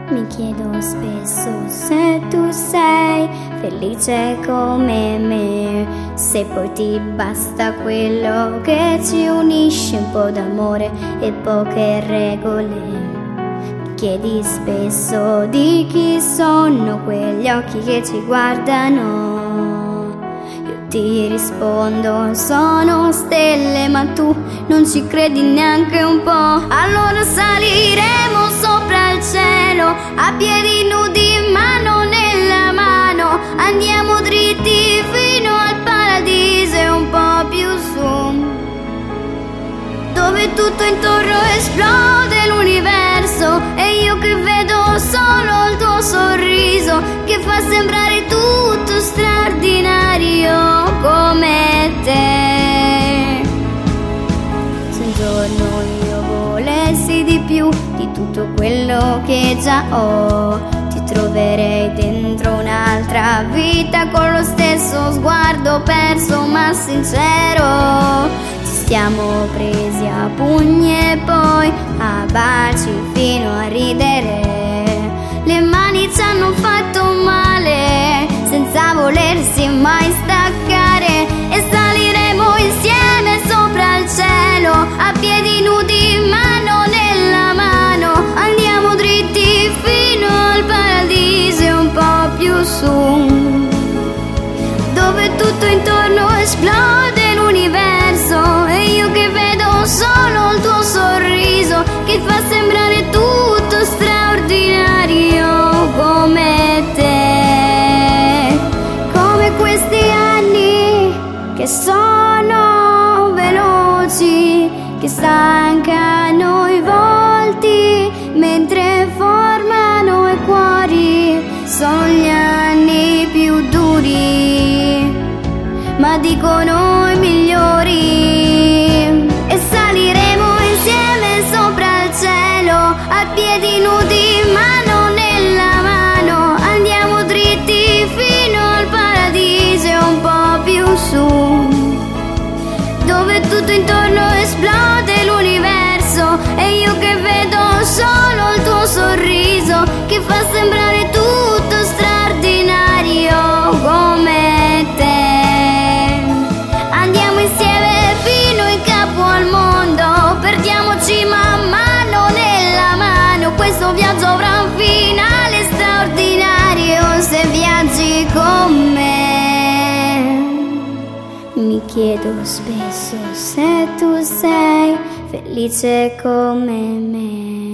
Mi chiedo spesso se tu sei felice come me, se poi ti basta quello che ci unisce, un po' d'amore e poche regole. Mi chiedi spesso di chi sono quegli occhi che ci guardano. Io ti rispondo sono stelle, ma tu non ci credi neanche un po'. Allora saliremo sopra il cielo a piedi nudi, mano nella mano, andiamo dritti fino al paradiso e un po' più su, dove tutto intorno esplode l'universo e io che vedo solo il tuo sorriso che fa sembrare tutto straordinario come te. Se un giorno io volessi di più di tutto quello che già ho, ti troverei dentro un'altra vita con lo stesso sguardo perso ma sincero. Siamo presi a pugni e poi a baci fino a ridere. Le mani ci hanno fatto male senza volersi mai staccare e saliremo insieme sopra il cielo a piedi nudi, mano nella mano, andiamo dritti fino al paradiso e un po' più su, dove tutto intorno esplode l'universo e io che vedo solo il tuo sorriso che fa sembrare tutto straordinario come te. Come questi anni che sono veloci, che stancano i volti mentre formano i cuori. Sono gli anni più duri, ma dicono i migliori. E saliremo insieme sopra il cielo a piedi nudi, mano nella mano, andiamo dritti fino al paradiso e un po' più su, dove tutto intorno esplode l'universo e io che vedo solo il tuo sorriso che fa sembrare tutto straordinario come te. Andiamo insieme fino in capo al mondo, perdiamoci man mano nella mano, questo viaggio avrà un finale straordinario se viaggi con me. Mi chiedo spesso se tu sei felice come me.